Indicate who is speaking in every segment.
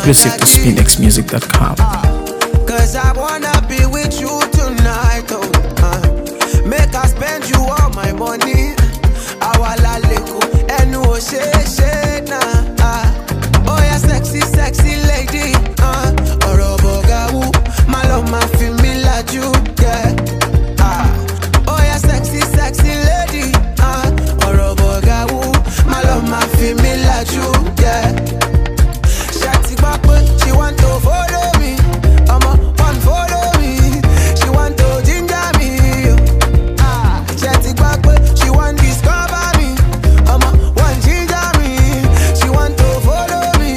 Speaker 1: Exclusive to SpinXmusic.com.
Speaker 2: Cause I wanna be with you tonight, oh. Make I spend you all my money. Awala leko, enu o she na. Oh yeah, sexy, sexy lady. Oro bogawu, my love ma fi mi laju, yeah. Oh yeah, sexy, sexy lady. Oro bogawu, my love ma fi mi laju, yeah. Shati bakwe, she want to follow me. One follow me. She want to ginger me. Shati bakwe, she want discover me. One ginger me. She want to follow me.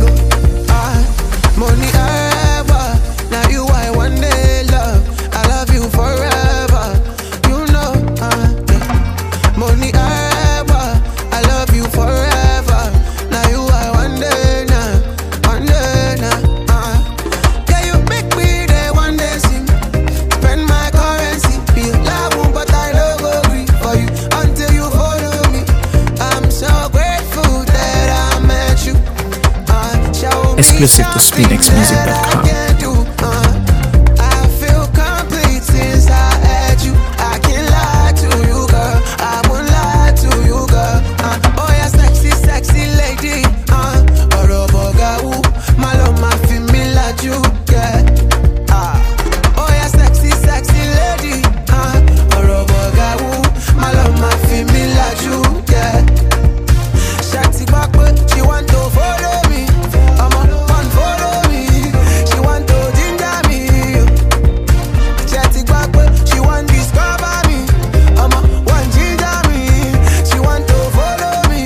Speaker 2: Money ever. Now you I one day love. I love you forever. You know. Money ever. I love you forever. Now you I one day now. One day now. Yeah, you make me there one day sing. Spend my currency. Be love, but I don't go agree for you until you follow me. I'm so grateful that I met you. Show me
Speaker 1: Exclusive to
Speaker 2: something that I
Speaker 1: SpinXmusic.com.
Speaker 2: can't do. I feel complete since I had you. I can't lie to you, girl. I won't lie to you, girl. Oh yeah, sexy, sexy lady. Orobogawu, my love, my female, you, yeah. Oh yeah, sexy, sexy lady. Orobogawu, my love, my female, you, yeah. Shati bakwe, she want to follow me. One follow me. She want to ginger me. Shati bakwe, she want discover me. One ginger me. She want to follow me.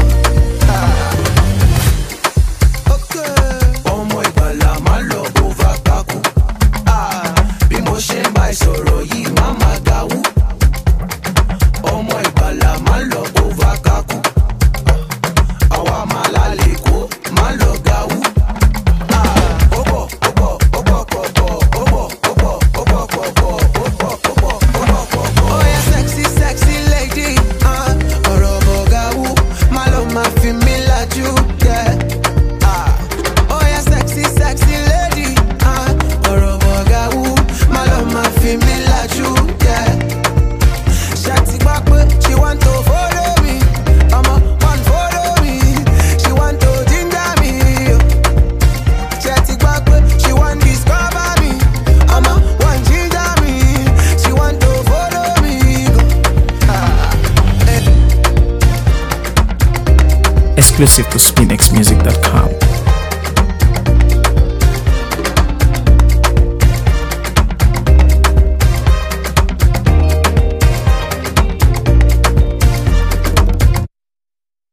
Speaker 2: Okay. Ọmọ ìgbàlà má lọ over kaku. Bí mo ṣe ń bá ẹ sọ̀rọ̀ yìí má má gawú. Ọmọ ìgbàlà má lọ over kaku. Àwa máa lálẹ́ kó má lọ gawú. Oh yeah, sexy, sexy lady. Orobogawu, my love, my female, you, yeah. Oh yeah, sexy, sexy lady. Orobogawu, my love, my female, you, yeah. Shati bakwe, she want to follow me. One follow me. She want to ginger me. Shati bakwe, she want discover me. One ginger me. She want to follow me.
Speaker 1: Exclusive to SpinXmusic.com.